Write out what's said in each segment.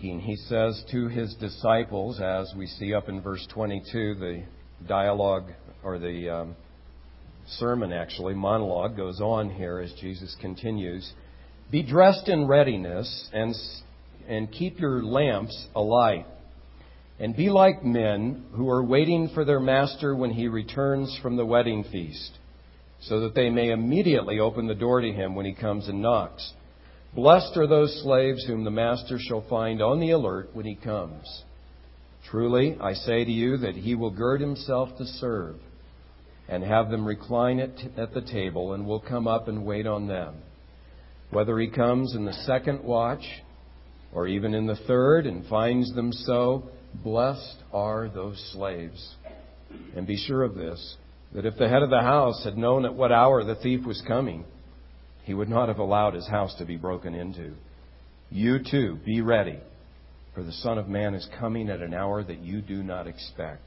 speaking. He says to His disciples, as we see up in verse 22, the dialogue, or the sermon actually, monologue goes on here as Jesus continues. Be dressed in readiness and keep your lamps alight. And be like men who are waiting for their master when he returns from the wedding feast, so that they may immediately open the door to him when he comes and knocks. Blessed are those slaves whom the master shall find on the alert when he comes. Truly, I say to you that he will gird himself to serve and have them recline at the table, and will come up and wait on them. Whether he comes in the second watch or even in the third and finds them so, blessed are those slaves. And be sure of this, that if the head of the house had known at what hour the thief was coming, he would not have allowed his house to be broken into. You too, be ready, for the Son of Man is coming at an hour that you do not expect.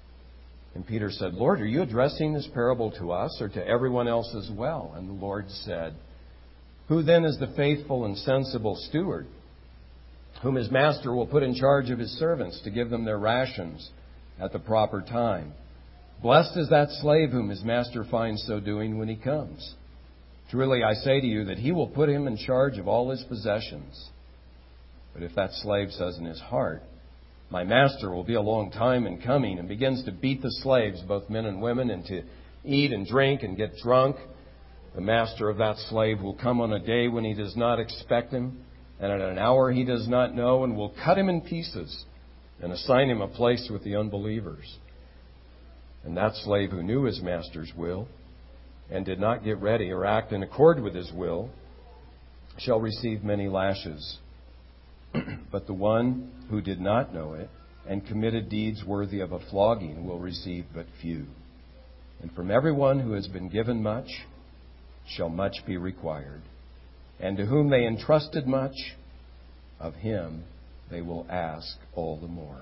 And Peter said, Lord, are you addressing this parable to us or to everyone else as well? And the Lord said, Who then is the faithful and sensible steward, whom his master will put in charge of his servants to give them their rations at the proper time? Blessed is that slave whom his master finds so doing when he comes. Truly, I say to you that he will put him in charge of all his possessions. But if that slave says in his heart, My master will be a long time in coming, and begins to beat the slaves, both men and women, and to eat and drink and get drunk, the master of that slave will come on a day when he does not expect him, and at an hour he does not know, and will cut him in pieces and assign him a place with the unbelievers. And that slave who knew his master's will and did not get ready or act in accord with his will shall receive many lashes. But the one who did not know it and committed deeds worthy of a flogging will receive but few. And from everyone who has been given much shall much be required. And to whom they entrusted much, of him they will ask all the more.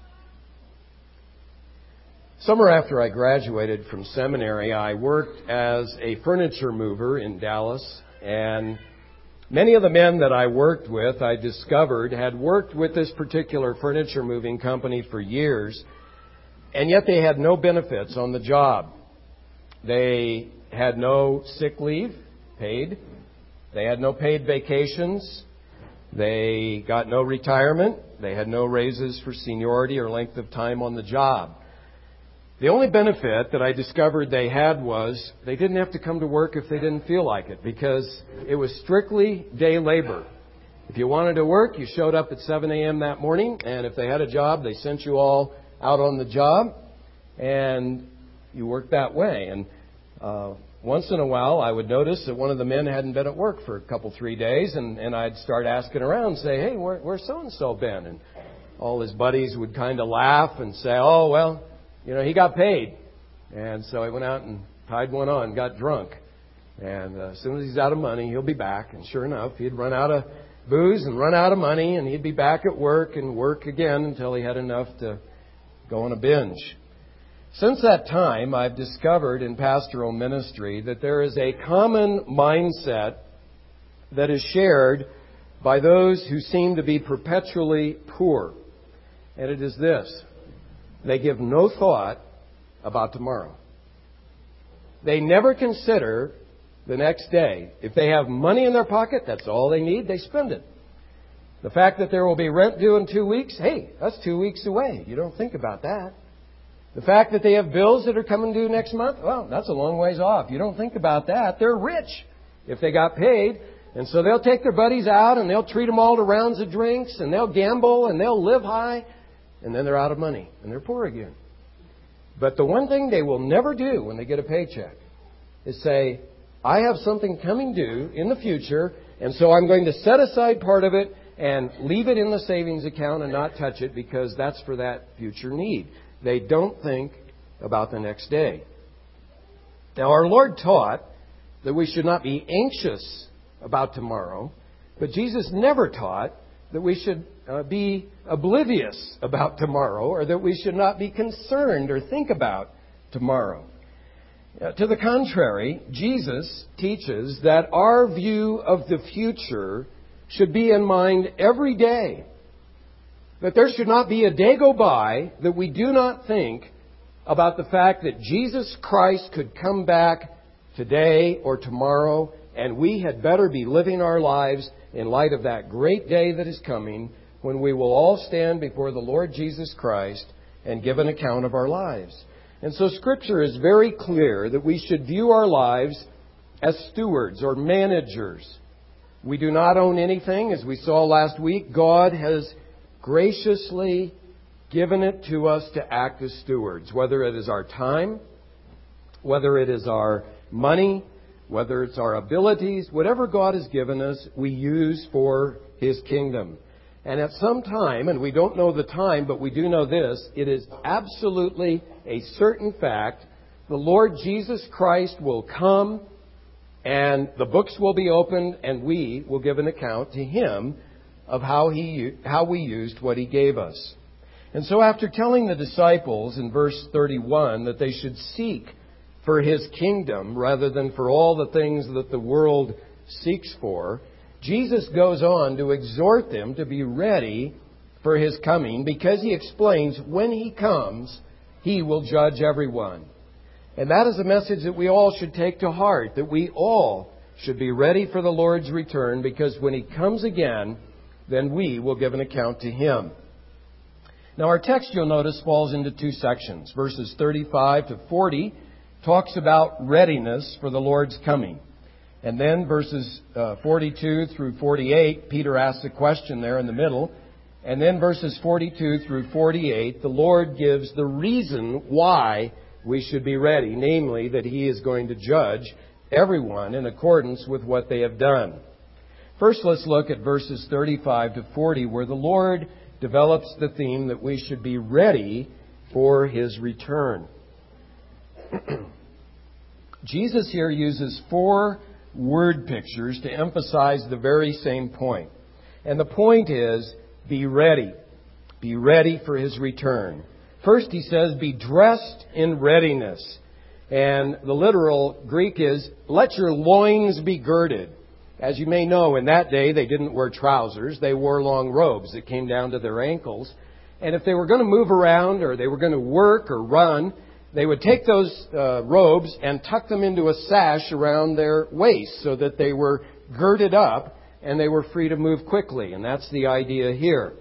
Summer after I graduated from seminary, I worked as a furniture mover in Dallas, and many of the men that I worked with, I discovered, had worked with this particular furniture moving company for years, and yet they had no benefits on the job. They had no sick leave paid. They had no paid vacations. They got no retirement. They had no raises for seniority or length of time on the job. The only benefit that I discovered they had was they didn't have to come to work if they didn't feel like it, because it was strictly day labor. If you wanted to work, you showed up at 7 a.m. that morning, and if they had a job, they sent you all out on the job, and you worked that way. And once in a while, I would notice that one of the men hadn't been at work for a couple, 3 days, and I'd start asking around and say, hey, where's so-and-so been? And all his buddies would kind of laugh and say, oh, well, you know, he got paid. And so he went out and tied one on, got drunk. And as soon as he's out of money, he'll be back. And sure enough, he'd run out of booze and run out of money, and he'd be back at work and work again until he had enough to go on a binge. Since that time, I've discovered in pastoral ministry that there is a common mindset that is shared by those who seem to be perpetually poor. And it is this: they give no thought about tomorrow. They never consider the next day. If they have money in their pocket, that's all they need. They spend it. The fact that there will be rent due in 2 weeks, hey, that's 2 weeks away. You don't think about that. The fact that they have bills that are coming due next month, well, that's a long ways off. You don't think about that. They're rich if they got paid. And so they'll take their buddies out and they'll treat them all to rounds of drinks and they'll gamble and they'll live high. And then they're out of money and they're poor again. But the one thing they will never do when they get a paycheck is say, I have something coming due in the future, and so I'm going to set aside part of it and leave it in the savings account and not touch it because that's for that future need. They don't think about the next day. Now, our Lord taught that we should not be anxious about tomorrow, but Jesus never taught that we should be oblivious about tomorrow, or that we should not be concerned or think about tomorrow. To the contrary, Jesus teaches that our view of the future should be in mind every day, that there should not be a day go by that we do not think about the fact that Jesus Christ could come back today or tomorrow, and we had better be living our lives in light of that great day that is coming, when we will all stand before the Lord Jesus Christ and give an account of our lives. And so Scripture is very clear that we should view our lives as stewards or managers. We do not own anything. As we saw last week, God has graciously given it to us to act as stewards, whether it is our time, whether it is our money, whether it's our abilities, whatever God has given us, we use for His kingdom. And at some time, and we don't know the time, but we do know this, it is absolutely a certain fact, the Lord Jesus Christ will come and the books will be opened and we will give an account to Him of how we used what He gave us. And so after telling the disciples in verse 31 that they should seek for His kingdom rather than for all the things that the world seeks for, Jesus goes on to exhort them to be ready for His coming, because He explains when He comes, He will judge everyone. And that is a message that we all should take to heart, that we all should be ready for the Lord's return, because when He comes again, then we will give an account to Him. Now our text, you'll notice, falls into two sections. Verses 35 to 40 talks about readiness for the Lord's coming. And then verses 42 through 48, Peter asks a question there in the middle. And then verses 42 through 48, the Lord gives the reason why we should be ready, namely that He is going to judge everyone in accordance with what they have done. First, let's look at verses 35 to 40, where the Lord develops the theme that we should be ready for His return. Jesus here uses 4 word pictures to emphasize the very same point. And the point is, be ready. Be ready for His return. First, He says, be dressed in readiness. And the literal Greek is, let your loins be girded. As you may know, in that day, they didn't wear trousers. They wore long robes that came down to their ankles. And if they were going to move around or they were going to work or run, they would take those robes and tuck them into a sash around their waist so that they were girded up and they were free to move quickly. And that's the idea here,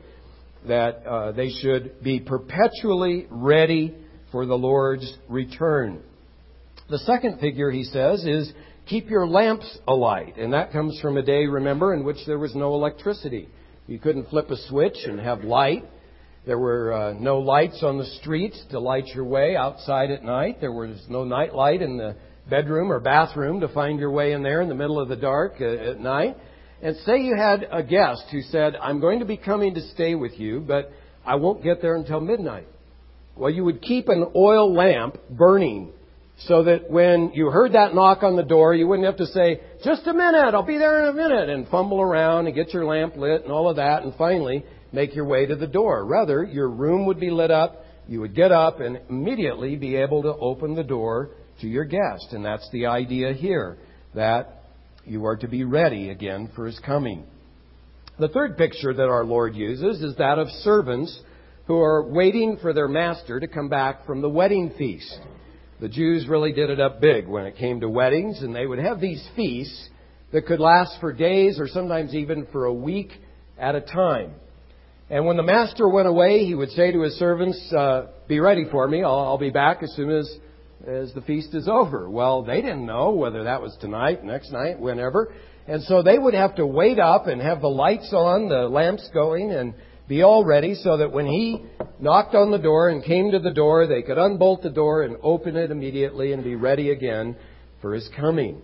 that they should be perpetually ready for the Lord's return. The second figure, he says, is keep your lamps alight. And that comes from a day, remember, in which there was no electricity. You couldn't flip a switch and have light. There were no lights on the streets to light your way outside at night. There was no night light in the bedroom or bathroom to find your way in there in the middle of the dark at night. And say you had a guest who said, I'm going to be coming to stay with you, but I won't get there until midnight. Well, you would keep an oil lamp burning so that when you heard that knock on the door, you wouldn't have to say, just a minute, I'll be there in a minute, and fumble around and get your lamp lit and all of that, and finally make your way to the door. Rather, your room would be lit up, you would get up and immediately be able to open the door to your guest. And that's the idea here, that you are to be ready again for His coming. The third picture that our Lord uses is that of servants who are waiting for their master to come back from the wedding feast. The Jews really did it up big when it came to weddings, and they would have these feasts that could last for days or sometimes even for a week at a time. And when the master went away, he would say to his servants, be ready for me. I'll be back as soon as the feast is over. Well, they didn't know whether that was tonight, next night, whenever. And so they would have to wait up and have the lights on, the lamps going, and be all ready so that when he knocked on the door and came to the door, they could unbolt the door and open it immediately and be ready again for His coming.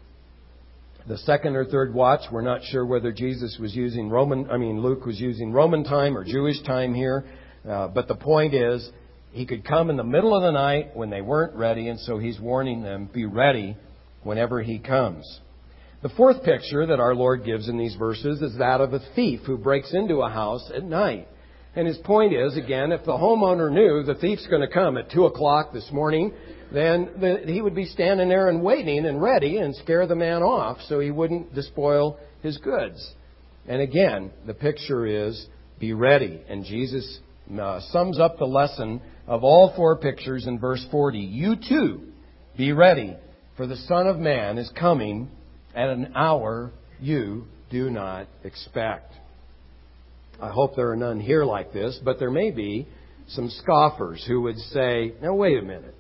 The second or third watch, we're not sure whether Jesus was using Luke was using Roman time or Jewish time here. But the point is, He could come in the middle of the night when they weren't ready, and so He's warning them, be ready whenever He comes. The fourth picture that our Lord gives in these verses is that of a thief who breaks into a house at night. And his point is, again, if the homeowner knew the thief's going to come at 2 o'clock this morning, then he would be standing there and waiting and ready and scare the man off so he wouldn't despoil his goods. And again, the picture is be ready. And Jesus sums up the lesson of all four pictures in verse 40. You too, be ready, for the Son of Man is coming at an hour you do not expect. I hope there are none here like this, but there may be some scoffers who would say, now wait a minute.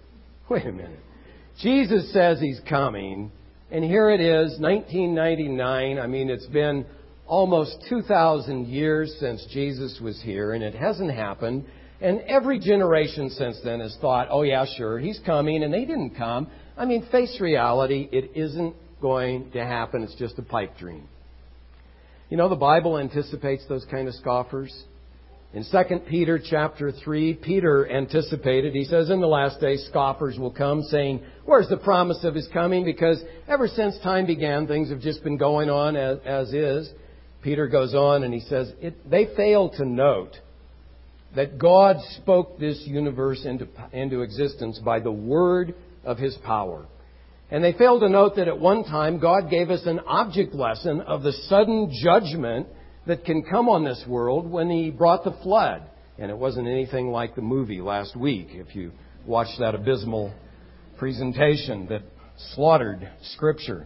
Jesus says He's coming, and here it is, 1999. I mean, it's been almost 2,000 years since Jesus was here, and it hasn't happened. And every generation since then has thought, oh yeah, sure, He's coming, and they didn't come. I mean, face reality, it isn't going to happen. It's just a pipe dream. You know, the Bible anticipates those kind of scoffers. In 2 Peter chapter 3, Peter anticipated, he says, in the last days, scoffers will come saying, where's the promise of His coming? Because ever since time began, things have just been going on as is. Peter goes on and he says, they fail to note that God spoke this universe into existence by the word of His power. And they fail to note that at one time God gave us an object lesson of the sudden judgment that can come on this world when He brought the flood. And it wasn't anything like the movie last week, if you watched that abysmal presentation that slaughtered Scripture.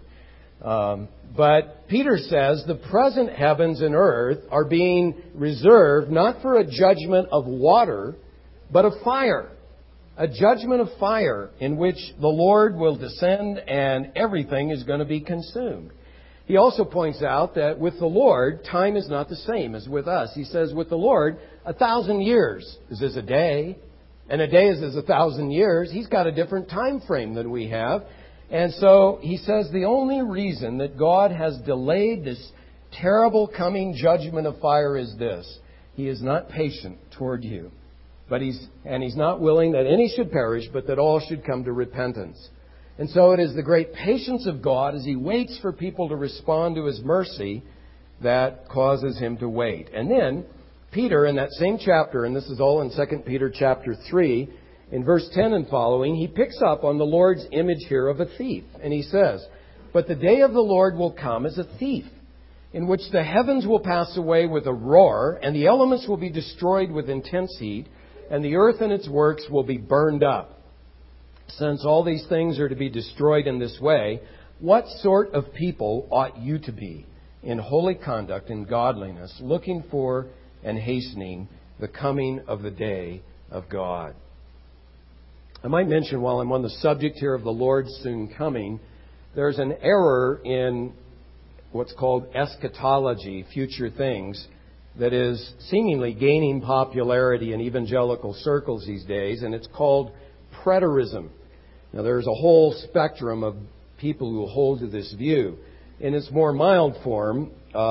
But Peter says the present heavens and earth are being reserved not for a judgment of water, but of fire. A judgment of fire in which the Lord will descend and everything is going to be consumed. He also points out that with the Lord, time is not the same as with us. He says with the Lord, 1,000 years is as a day, and a day is as 1,000 years. He's got a different time frame than we have. And so he says the only reason that God has delayed this terrible coming judgment of fire is this. He is not patient toward you. But He's not willing that any should perish, but that all should come to repentance. And so it is the great patience of God as He waits for people to respond to His mercy that causes Him to wait. And then Peter, in that same chapter, and this is all in 2 Peter chapter 3, in verse 10 and following, he picks up on the Lord's image here of a thief. And he says, but the day of the Lord will come as a thief, in which the heavens will pass away with a roar, and the elements will be destroyed with intense heat, and the earth and its works will be burned up. Since all these things are to be destroyed in this way, what sort of people ought you to be in holy conduct and godliness, looking for and hastening the coming of the day of God? I might mention while I'm on the subject here of the Lord soon coming, there's an error in what's called eschatology, future things, that is seemingly gaining popularity in evangelical circles these days, and it's called preterism. Now, there's a whole spectrum of people who hold to this view. In its more mild form,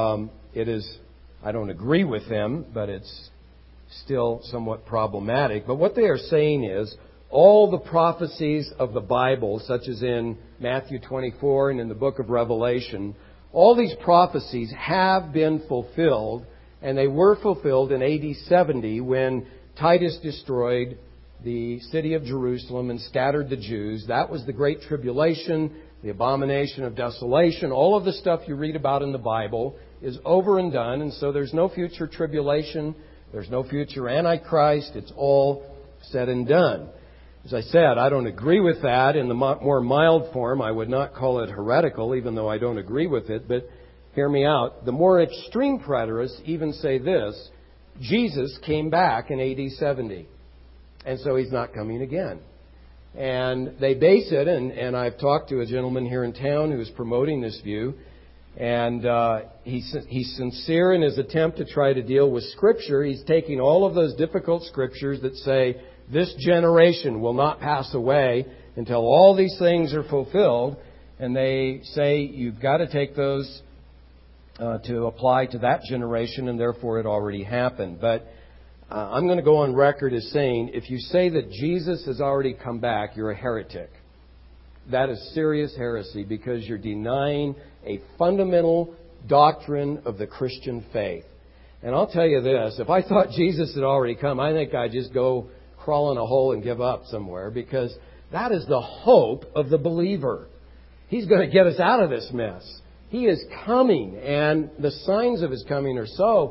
I don't agree with them, but it's still somewhat problematic. But what they are saying is, all the prophecies of the Bible, such as in Matthew 24 and in the book of Revelation, all these prophecies have been fulfilled. And they were fulfilled in AD 70 when Titus destroyed the city of Jerusalem and scattered the Jews. That was the Great Tribulation, the abomination of desolation. All of the stuff you read about in the Bible is over and done. And so there's no future tribulation. There's no future Antichrist. It's all said and done. As I said, I don't agree with that. In the more mild form, I would not call it heretical, even though I don't agree with it. But hear me out. The more extreme preterists even say this: Jesus came back in AD 70, and so He's not coming again. And they base it, and I've talked to a gentleman here in town who is promoting this view, and he's sincere in his attempt to try to deal with Scripture. He's taking all of those difficult Scriptures that say this generation will not pass away until all these things are fulfilled, and they say you've got to take those to apply to that generation, and therefore it already happened. But I'm going to go on record as saying, if you say that Jesus has already come back, you're a heretic. That is serious heresy, because you're denying a fundamental doctrine of the Christian faith. And I'll tell you this, if I thought Jesus had already come, I think I'd just go crawl in a hole and give up somewhere, because that is the hope of the believer. He's going to get us out of this mess. He is coming, and the signs of His coming are so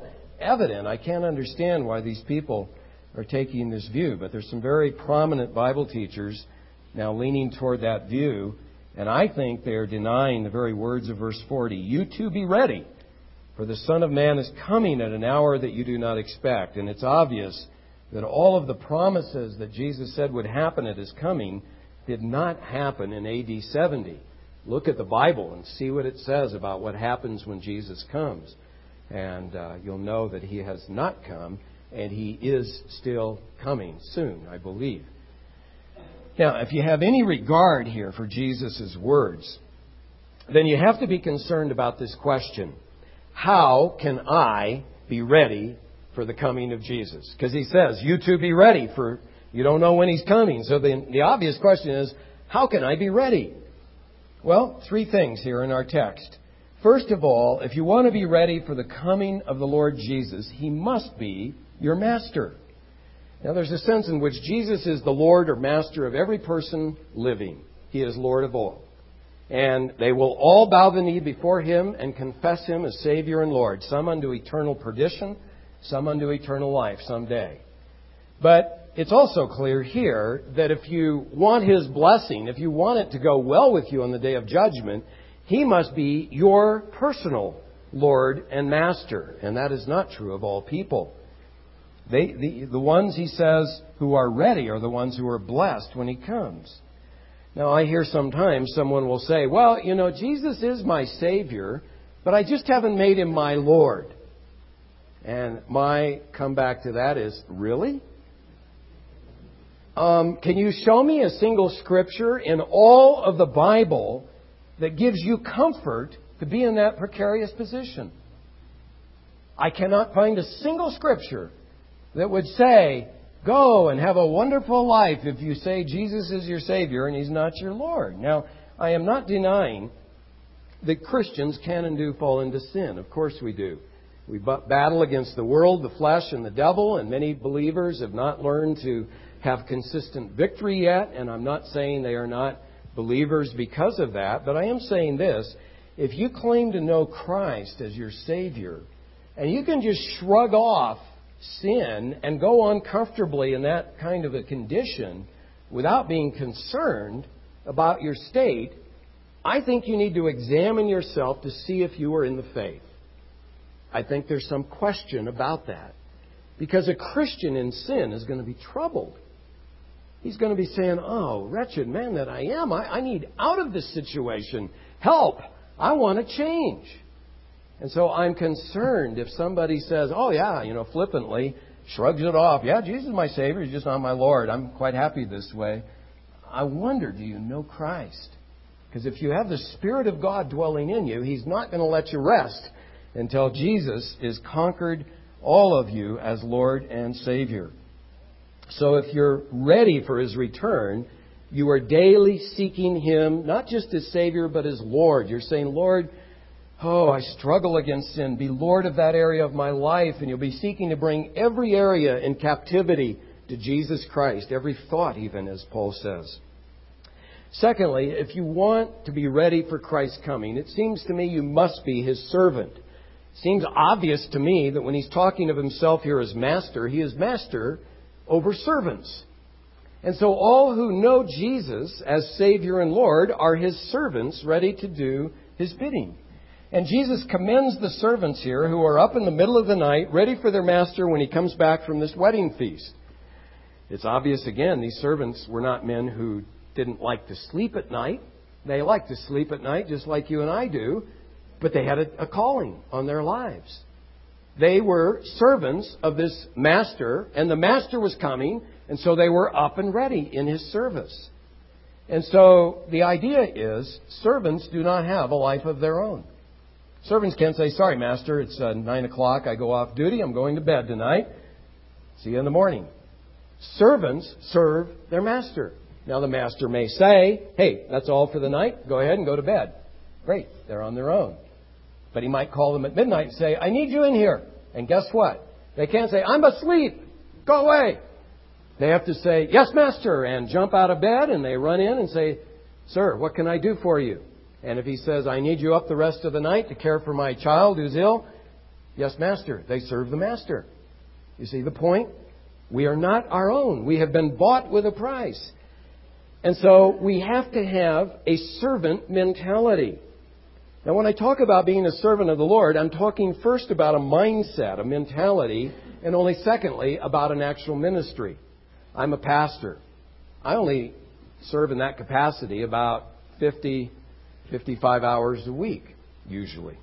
evident. I can't understand why these people are taking this view. But there's some very prominent Bible teachers now leaning toward that view. And I think they are denying the very words of verse 40. You too be ready, for the Son of Man is coming at an hour that you do not expect. And it's obvious that all of the promises that Jesus said would happen at His coming did not happen in AD 70. Look at the Bible and see what it says about what happens when Jesus comes. And you'll know that He has not come, and He is still coming soon, I believe. Now, if you have any regard here for Jesus' words, then you have to be concerned about this question. How can I be ready for the coming of Jesus? Because He says, you too be ready, for you don't know when He's coming. So the obvious question is, how can I be ready? Well, three things here in our text. First of all, if you want to be ready for the coming of the Lord Jesus, He must be your master. Now, there's a sense in which Jesus is the Lord or master of every person living. He is Lord of all. And they will all bow the knee before Him and confess Him as Savior and Lord, some unto eternal perdition, some unto eternal life someday. But it's also clear here that if you want His blessing, if you want it to go well with you on the day of judgment, He must be your personal Lord and Master. And that is not true of all people. The ones, He says, who are ready are the ones who are blessed when He comes. Now, I hear sometimes someone will say, well, you know, Jesus is my Savior, but I just haven't made Him my Lord. And my comeback to that is, really? Can you show me a single scripture in all of the Bible that gives you comfort to be in that precarious position? I cannot find a single scripture that would say, go and have a wonderful life if you say Jesus is your Savior and He's not your Lord. Now, I am not denying that Christians can and do fall into sin. Of course we do. We battle against the world, the flesh, and the devil, and many believers have not learned to have consistent victory yet, and I'm not saying they are not believers because of that, but I am saying this: if you claim to know Christ as your Savior, and you can just shrug off sin and go on comfortably in that kind of a condition without being concerned about your state, I think you need to examine yourself to see if you are in the faith. I think there's some question about that. Because a Christian in sin is going to be troubled. He's going to be saying, oh, wretched man that I am, I need out of this situation. Help! I want to change. And so I'm concerned if somebody says, oh yeah, flippantly, shrugs it off. Yeah, Jesus is my Savior, He's just not my Lord. I'm quite happy this way. I wonder, do you know Christ? Because if you have the Spirit of God dwelling in you, He's not going to let you rest until Jesus is conquered all of you as Lord and Savior. So if you're ready for His return, you are daily seeking Him, not just as Savior, but as Lord. You're saying, Lord, oh, I struggle against sin. Be Lord of that area of my life. And you'll be seeking to bring every area in captivity to Jesus Christ. Every thought even, as Paul says. Secondly, if you want to be ready for Christ's coming, it seems to me you must be His servant. It seems obvious to me that when He's talking of Himself here as Master, He is Master over servants. And so all who know Jesus as Savior and Lord are His servants ready to do His bidding. And Jesus commends the servants here who are up in the middle of the night, ready for their master when He comes back from this wedding feast. It's obvious, again, these servants were not men who didn't like to sleep at night. They like to sleep at night just like you and I do, but they had a calling on their lives. They were servants of this master, and the master was coming, and so they were up and ready in His service. And so the idea is servants do not have a life of their own. Servants can't say, sorry, Master, it's 9 o'clock, I go off duty, I'm going to bed tonight. See you in the morning. Servants serve their master. Now the master may say, hey, that's all for the night, go ahead and go to bed. Great, they're on their own. But he might call them at midnight and say, I need you in here. And guess what? They can't say, I'm asleep, go away. They have to say, yes, Master, and jump out of bed, and they run in and say, sir, what can I do for you? And if he says, I need you up the rest of the night to care for my child who's ill, Yes, Master. They serve the Master. You see the point? We are not our own. We have been bought with a price. And so we have to have a servant mentality. Now, when I talk about being a servant of the Lord, I'm talking first about a mindset, a mentality, and only secondly about an actual ministry. I'm a pastor. I only serve in that capacity about 50, 55 hours a week, usually.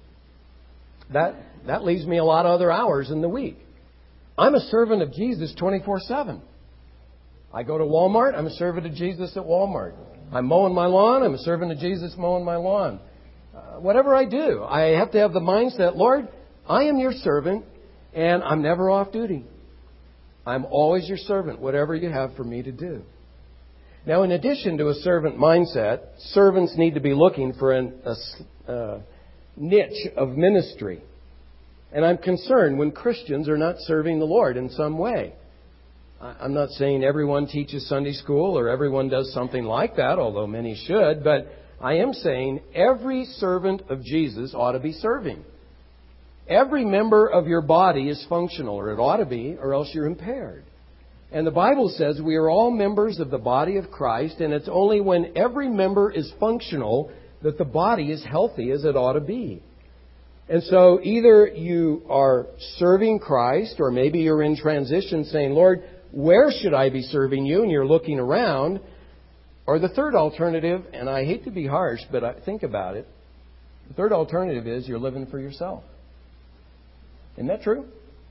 That leaves me a lot of other hours in the week. I'm a servant of Jesus 24/7. I go to Walmart, I'm a servant of Jesus at Walmart. I'm mowing my lawn, I'm a servant of Jesus mowing my lawn. Whatever I do, I have to have the mindset, Lord, I am your servant, and I'm never off duty. I'm always your servant, whatever you have for me to do. Now, in addition to a servant mindset, servants need to be looking for a niche of ministry. And I'm concerned when Christians are not serving the Lord in some way. I'm not saying everyone teaches Sunday school or everyone does something like that, although many should, but I am saying every servant of Jesus ought to be serving. Every member of your body is functional, or it ought to be, or else you're impaired. And the Bible says we are all members of the body of Christ, and it's only when every member is functional that the body is healthy as it ought to be. And so either you are serving Christ, or maybe you're in transition saying, Lord, where should I be serving you? And you're looking around. Or the third alternative, and I hate to be harsh, but think about it. The third alternative is you're living for yourself. Isn't that true?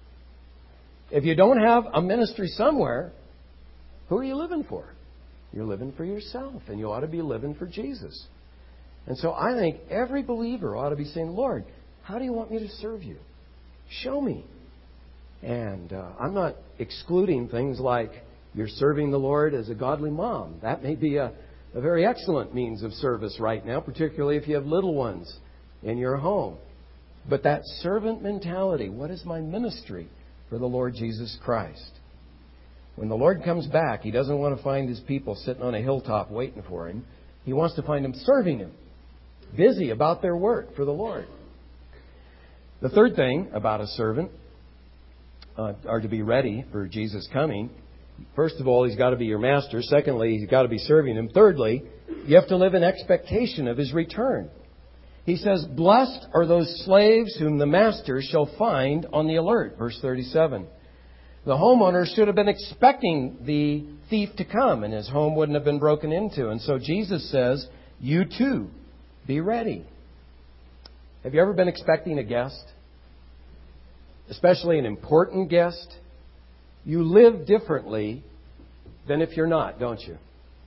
If you don't have a ministry somewhere, who are you living for? You're living for yourself, and you ought to be living for Jesus. And so I think every believer ought to be saying, Lord, how do you want me to serve you? Show me. And I'm not excluding things like you're serving the Lord as a godly mom. That may be a very excellent means of service right now, particularly if you have little ones in your home. But that servant mentality, what is my ministry for the Lord Jesus Christ? When the Lord comes back, He doesn't want to find His people sitting on a hilltop waiting for Him. He wants to find them serving Him, busy about their work for the Lord. The third thing about a servant are to be ready for Jesus' coming. First of all, he's got to be your master. Secondly, he's got to be serving him. Thirdly, you have to live in expectation of his return. He says, blessed are those slaves whom the master shall find on the alert. Verse 37. The homeowner should have been expecting the thief to come, and his home wouldn't have been broken into. And so Jesus says, you too, be ready. Have you ever been expecting a guest? Especially an important guest? You live differently than if you're not, don't you?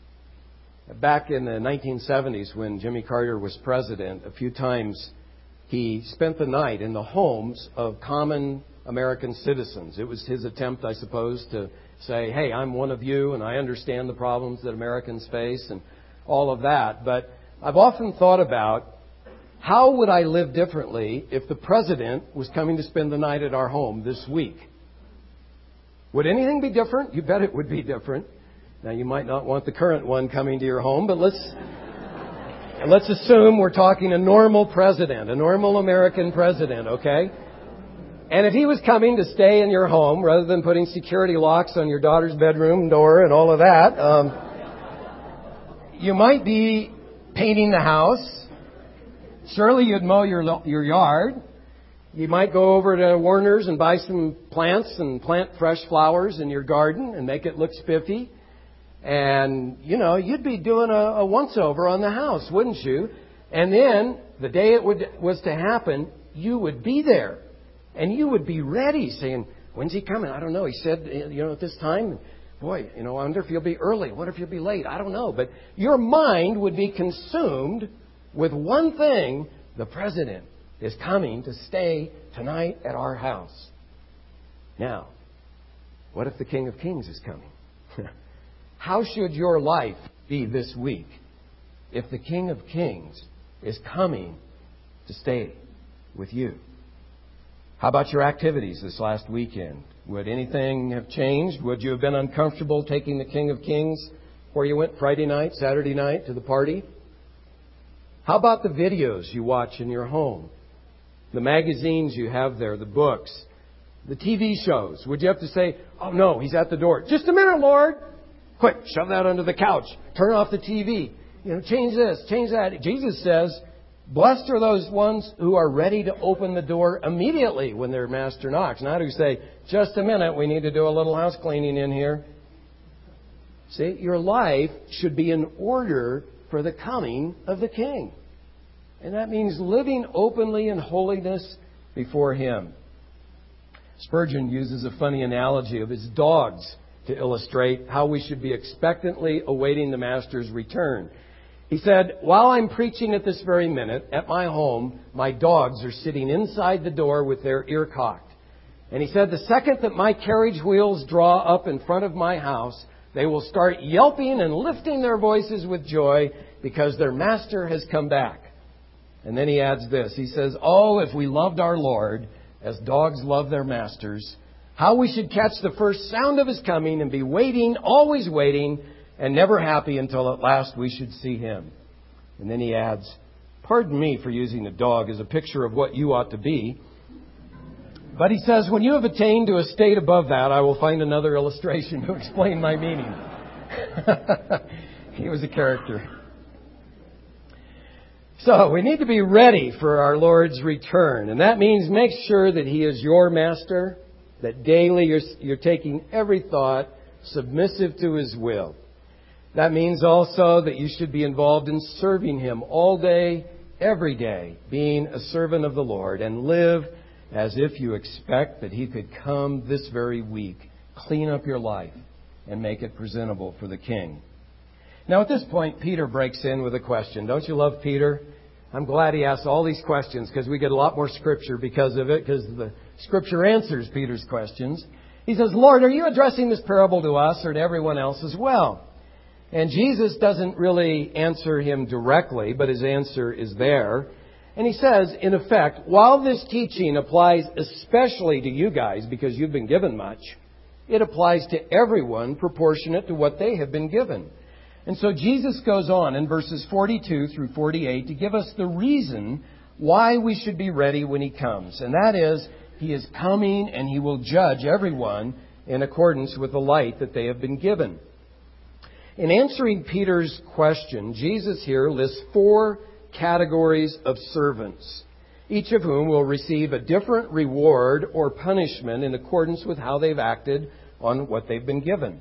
Back in the 1970s when Jimmy Carter was president, a few times he spent the night in the homes of common American citizens. It was his attempt, I suppose, to say, hey, I'm one of you and I understand the problems that Americans face and all of that. But I've often thought about how would I live differently if the president was coming to spend the night at our home this week? Would anything be different? You bet it would be different. Now, you might not want the current one coming to your home, but let's assume we're talking a normal president, a normal American president, okay? And if he was coming to stay in your home, rather than putting security locks on your daughter's bedroom door and all of that, you might be painting the house. Surely you'd mow your yard. You might go over to Warner's and buy some plants and plant fresh flowers in your garden and make it look spiffy. And, you'd be doing a once-over on the house, wouldn't you? And then, the day it was to happen, you would be there. And you would be ready, saying, when's he coming? I don't know. He said, at this time, boy, I wonder if he'll be early. I wonder if he'll be late. I don't know. But your mind would be consumed with one thing: the president is coming to stay tonight at our house. Now, what if the King of Kings is coming? How should your life be this week if the King of Kings is coming to stay with you? How about your activities this last weekend? Would anything have changed? Would you have been uncomfortable taking the King of Kings where you went Friday night, Saturday night to the party? How about the videos you watch in your home? the magazines you have there, the books, the TV shows. Would you have to say, oh no, he's at the door. Just a minute, Lord. Quick, shove that under the couch. Turn off the TV. Change this, change that. Jesus says, blessed are those ones who are ready to open the door immediately when their master knocks. Not who say, just a minute, we need to do a little house cleaning in here. See, your life should be in order for the coming of the King. And that means living openly in holiness before Him. Spurgeon uses a funny analogy of his dogs to illustrate how we should be expectantly awaiting the Master's return. He said, while I'm preaching at this very minute at my home, my dogs are sitting inside the door with their ear cocked. And he said, the second that my carriage wheels draw up in front of my house, they will start yelping and lifting their voices with joy because their master has come back. And then he adds this. He says, oh, if we loved our Lord as dogs love their masters, how we should catch the first sound of His coming and be waiting, always waiting, and never happy until at last we should see Him. And then he adds, pardon me for using a dog as a picture of what you ought to be. But he says, when you have attained to a state above that, I will find another illustration to explain my meaning. He was a character. So we need to be ready for our Lord's return. And that means make sure that He is your master, that daily you're taking every thought submissive to His will. That means also that you should be involved in serving Him all day, every day, being a servant of the Lord, and live as if you expect that He could come this very week, clean up your life, and make it presentable for the King. Now at this point, Peter breaks in with a question. Don't you love Peter? I'm glad he asks all these questions because we get a lot more Scripture because of it, because the Scripture answers Peter's questions. He says, Lord, are you addressing this parable to us or to everyone else as well? And Jesus doesn't really answer him directly, but his answer is there. And he says, in effect, while this teaching applies especially to you guys because you've been given much, it applies to everyone proportionate to what they have been given. And so Jesus goes on in verses 42 through 48 to give us the reason why we should be ready when He comes. And that is, He is coming and He will judge everyone in accordance with the light that they have been given. In answering Peter's question, Jesus here lists 4 categories of servants, each of whom will receive a different reward or punishment in accordance with how they've acted on what they've been given.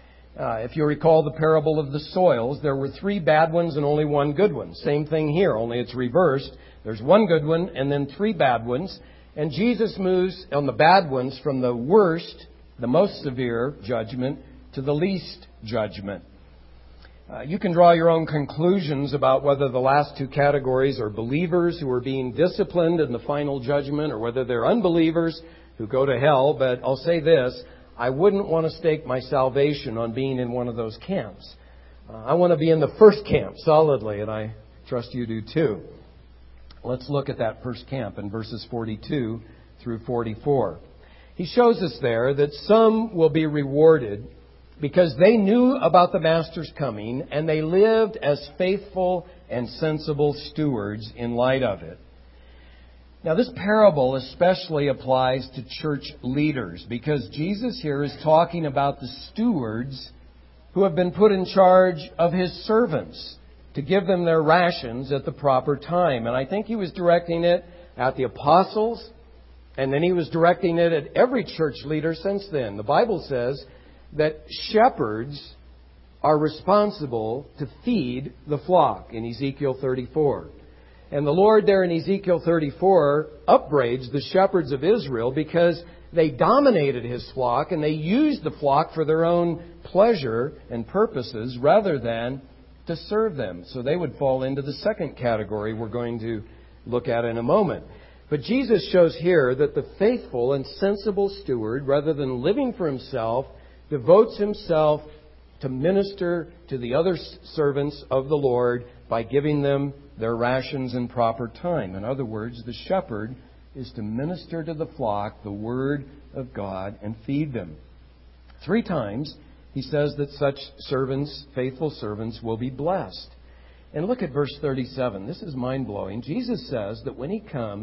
If you recall the parable of the soils, there were 3 bad ones and only 1 good one. Same thing here, only it's reversed. There's 1 good one and then 3 bad ones. And Jesus moves on the bad ones from the worst, the most severe judgment, to the least judgment. You can draw your own conclusions about whether the last 2 categories are believers who are being disciplined in the final judgment or whether they're unbelievers who go to hell. But I'll say this, I wouldn't want to stake my salvation on being in one of those camps. I want to be in the first camp solidly, and I trust you do too. Let's look at that first camp in verses 42 through 44. He shows us there that some will be rewarded because they knew about the Master's coming and they lived as faithful and sensible stewards in light of it. Now, this parable especially applies to church leaders because Jesus here is talking about the stewards who have been put in charge of His servants to give them their rations at the proper time. And I think He was directing it at the apostles, and then He was directing it at every church leader since then. The Bible says that shepherds are responsible to feed the flock in Ezekiel 34. And the Lord there in Ezekiel 34 upbraids the shepherds of Israel because they dominated His flock and they used the flock for their own pleasure and purposes rather than to serve them. So they would fall into the second category we're going to look at in a moment. But Jesus shows here that the faithful and sensible steward, rather than living for himself, devotes himself to minister to the other servants of the Lord by giving them their rations in proper time. In other words, the shepherd is to minister to the flock the Word of God and feed them. 3 times he says that such servants, faithful servants, will be blessed. And look at verse 37. This is mind-blowing. Jesus says that when He comes,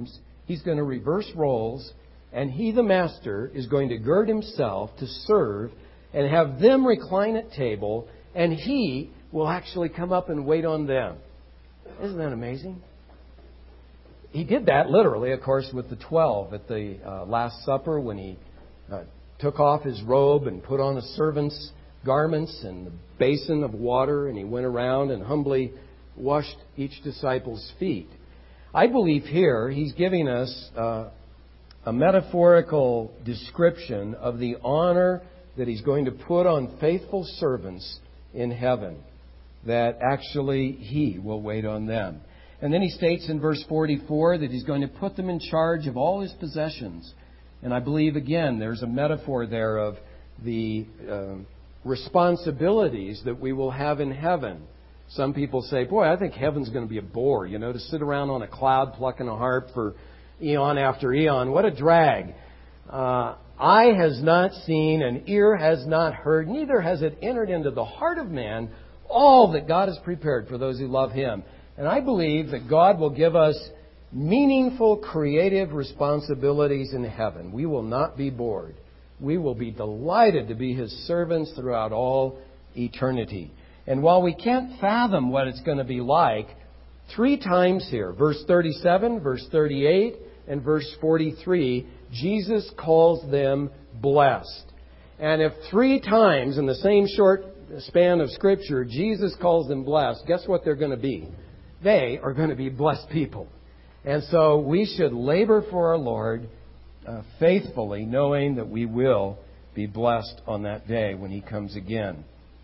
He's going to reverse roles, and he, the master, is going to gird himself to serve and have them recline at table, and he will actually come up and wait on them. Isn't that amazing? He did that literally, of course, with the 12 at the Last Supper when he took off his robe and put on a servant's garments and the basin of water, and he went around and humbly washed each disciple's feet. I believe here he's giving us a metaphorical description of the honor that he's going to put on faithful servants in heaven, that actually he will wait on them. And then he states in verse 44 that he's going to put them in charge of all his possessions. And I believe, again, there's a metaphor there of the responsibilities that we will have in heaven. Some people say, boy, I think heaven's going to be a bore, to sit around on a cloud plucking a harp for eon after eon. What a drag. Eye has not seen, and ear has not heard, neither has it entered into the heart of man all that God has prepared for those who love Him. And I believe that God will give us meaningful, creative responsibilities in heaven. We will not be bored. We will be delighted to be His servants throughout all eternity. And while we can't fathom what it's going to be like, 3 times here, verse 37, verse 38, and verse 43, Jesus calls them blessed. And if 3 times in the same short span of Scripture, Jesus calls them blessed, guess what they're going to be? They are going to be blessed people. And so we should labor for our Lord faithfully, knowing that we will be blessed on that day when He comes again.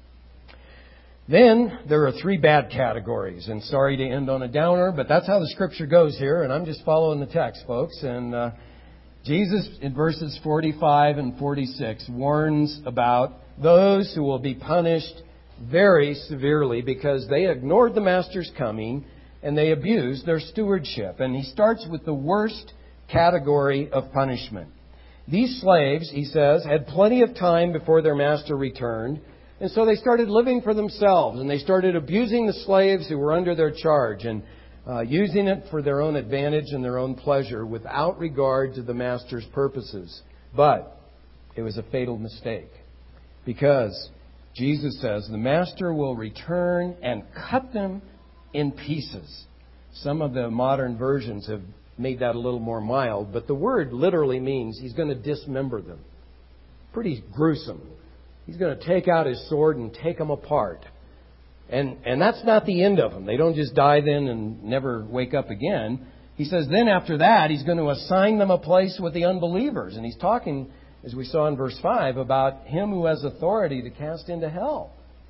Then there are 3 bad categories. And sorry to end on a downer, but that's how the Scripture goes here. And I'm just following the text, folks. And Jesus, in verses 45 and 46, warns about those who will be punished very severely because they ignored the Master's coming and they abused their stewardship. And he starts with the worst category of punishment. These slaves, he says, had plenty of time before their master returned, and so they started living for themselves, and they started abusing the slaves who were under their charge and using it for their own advantage and their own pleasure without regard to the master's purposes. But it was a fatal mistake, because Jesus says the master will return and cut them in pieces. Some of the modern versions have made that a little more mild, but the word literally means He's going to dismember them. Pretty gruesome. He's going to take out His sword and take them apart. And that's not the end of them. They don't just die then and never wake up again. He says then after that, He's going to assign them a place with the unbelievers. And He's talking, as we saw in verse 5, about Him who has authority to cast into hell.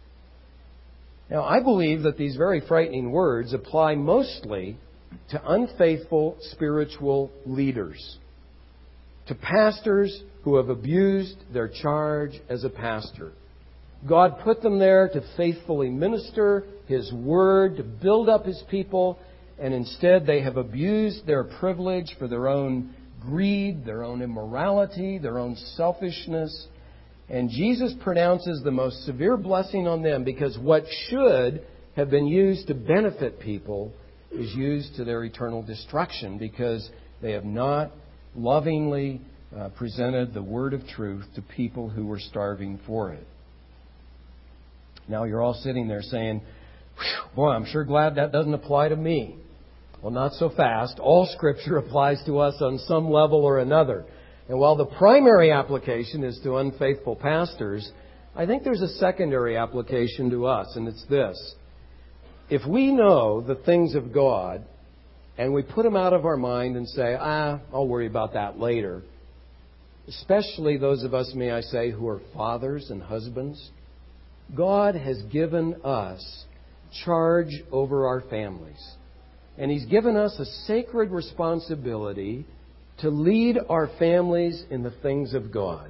Now, I believe that these very frightening words apply mostly to unfaithful spiritual leaders, to pastors who have abused their charge as a pastor. God put them there to faithfully minister His Word, to build up His people, and instead they have abused their privilege for their own greed, their own immorality, their own selfishness. And Jesus pronounces the most severe blessing on them because what should have been used to benefit people is used to their eternal destruction because they have not lovingly presented the word of truth to people who were starving for it. Now you're all sitting there saying, boy, I'm sure glad that doesn't apply to me. Well, not so fast. All Scripture applies to us on some level or another. And while the primary application is to unfaithful pastors, I think there's a secondary application to us, and it's this. If we know the things of God and we put them out of our mind and say, I'll worry about that later, especially those of us, may I say, who are fathers and husbands, God has given us charge over our families. And He's given us a sacred responsibility to lead our families in the things of God.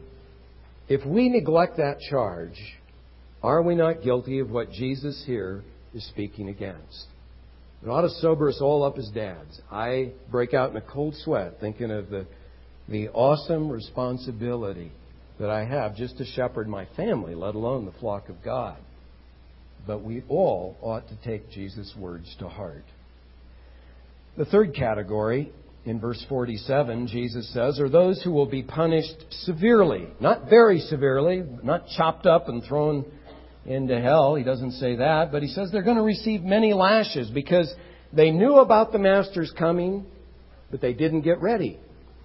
If we neglect that charge, are we not guilty of what Jesus here is speaking against? It ought to sober us all up as dads. I break out in a cold sweat thinking of the awesome responsibility that I have just to shepherd my family, let alone the flock of God. But we all ought to take Jesus' words to heart. The third category in verse 47, Jesus says, are those who will be punished severely. Not very severely, not chopped up and thrown into hell. He doesn't say that, but he says they're going to receive many lashes because they knew about the Master's coming, but they didn't get ready.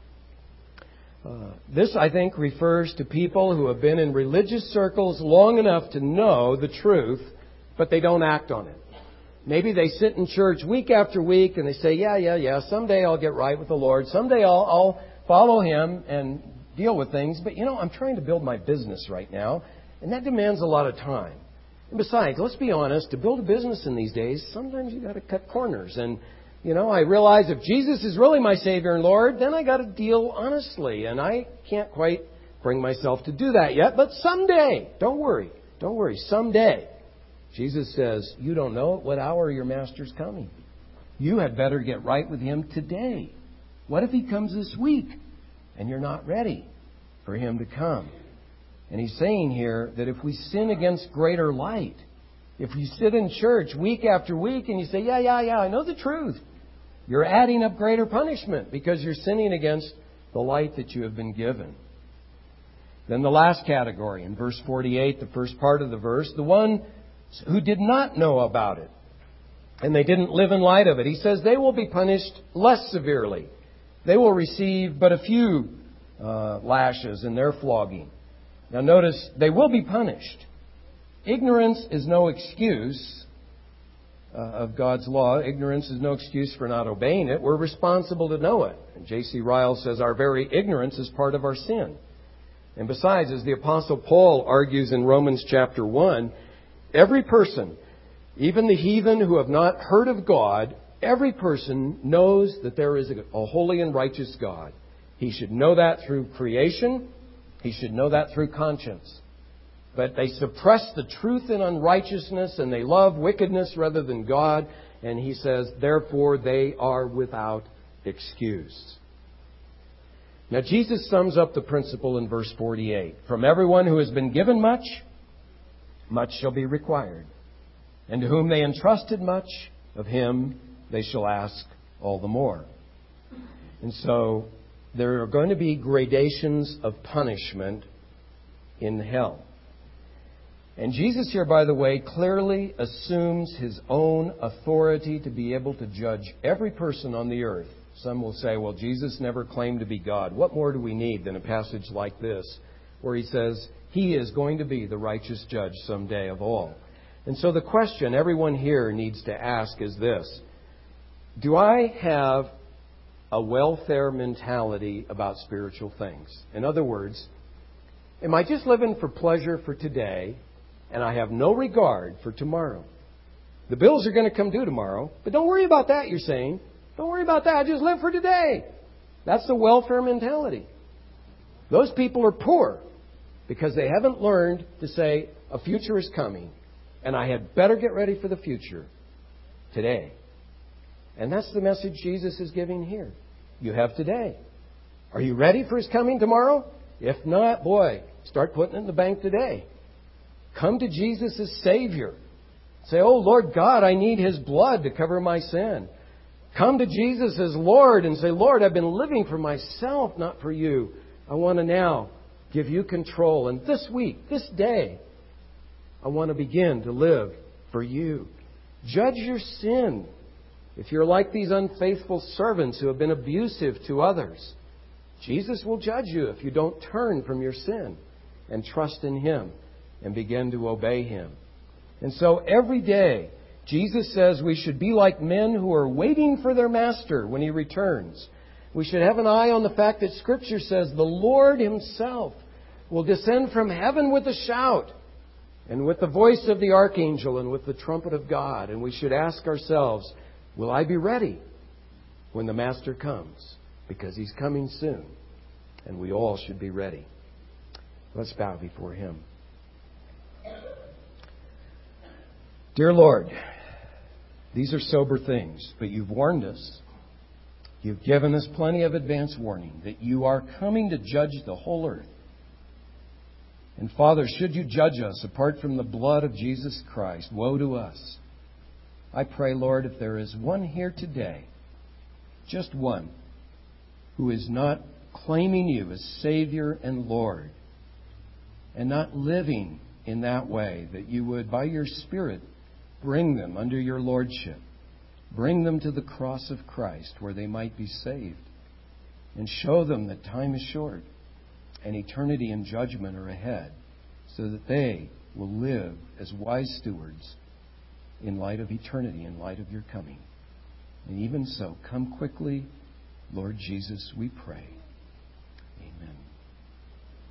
This, I think, refers to people who have been in religious circles long enough to know the truth, but they don't act on it. Maybe they sit in church week after week and they say, yeah, someday I'll get right with the Lord. Someday I'll follow Him and deal with things. But, I'm trying to build my business right now, and that demands a lot of time. And besides, let's be honest, to build a business in these days, sometimes you've got to cut corners. And, I realize if Jesus is really my Savior and Lord, then I got to deal honestly. And I can't quite bring myself to do that yet. But someday, don't worry, someday, Jesus says, you don't know at what hour your Master's coming. You had better get right with Him today. What if He comes this week and you're not ready for Him to come? And He's saying here that if we sin against greater light, if you sit in church week after week and you say, yeah, I know the truth, you're adding up greater punishment because you're sinning against the light that you have been given. Then the last category in verse 48, the first part of the verse, the one who did not know about it and they didn't live in light of it. He says they will be punished less severely. They will receive but a few lashes in their flogging. Now notice, they will be punished. Ignorance is no excuse of God's law. Ignorance is no excuse for not obeying it. We're responsible to know it. And J.C. Ryle says our very ignorance is part of our sin. And besides, as the Apostle Paul argues in Romans chapter 1, every person, even the heathen who have not heard of God, every person knows that there is a holy and righteous God. He should know that through creation. He should know that through conscience. But they suppress the truth in unrighteousness and they love wickedness rather than God. And he says, therefore they are without excuse. Now Jesus sums up the principle in verse 48. From everyone who has been given much, much shall be required. And to whom they entrusted much, of him they shall ask all the more. And so there are going to be gradations of punishment in hell. And Jesus here, by the way, clearly assumes His own authority to be able to judge every person on the earth. Some will say, well, Jesus never claimed to be God. What more do we need than a passage like this where He says He is going to be the righteous judge someday of all? And so the question everyone here needs to ask is this: do I have a welfare mentality about spiritual things? In other words, am I just living for pleasure for today and I have no regard for tomorrow? The bills are going to come due tomorrow, but don't worry about that, you're saying. Don't worry about that. Just live for today. That's the welfare mentality. Those people are poor because they haven't learned to say a future is coming and I had better get ready for the future today. And that's the message Jesus is giving here. You have today. Are you ready for His coming tomorrow? If not, boy, start putting it in the bank today. Come to Jesus as Savior. Say, oh, Lord God, I need His blood to cover my sin. Come to Jesus as Lord and say, Lord, I've been living for myself, not for You. I want to now give You control. And this week, this day, I want to begin to live for You. Judge your sin. If you're like these unfaithful servants who have been abusive to others, Jesus will judge you if you don't turn from your sin and trust in Him and begin to obey Him. And so every day, Jesus says we should be like men who are waiting for their Master when He returns. We should have an eye on the fact that Scripture says the Lord Himself will descend from heaven with a shout and with the voice of the archangel and with the trumpet of God. And we should ask ourselves, will I be ready when the Master comes? Because He's coming soon. And we all should be ready. Let's bow before Him. Dear Lord, these are sober things, but You've warned us. You've given us plenty of advance warning that You are coming to judge the whole earth. And Father, should You judge us apart from the blood of Jesus Christ, woe to us. I pray, Lord, if there is one here today, just one, who is not claiming you as Savior and Lord, and not living in that way, that you would, by your Spirit, bring them under your lordship. Bring them to the cross of Christ where they might be saved. And show them that time is short and eternity and judgment are ahead, so that they will live as wise stewards in light of eternity, in light of your coming. And even so, come quickly, Lord Jesus, we pray.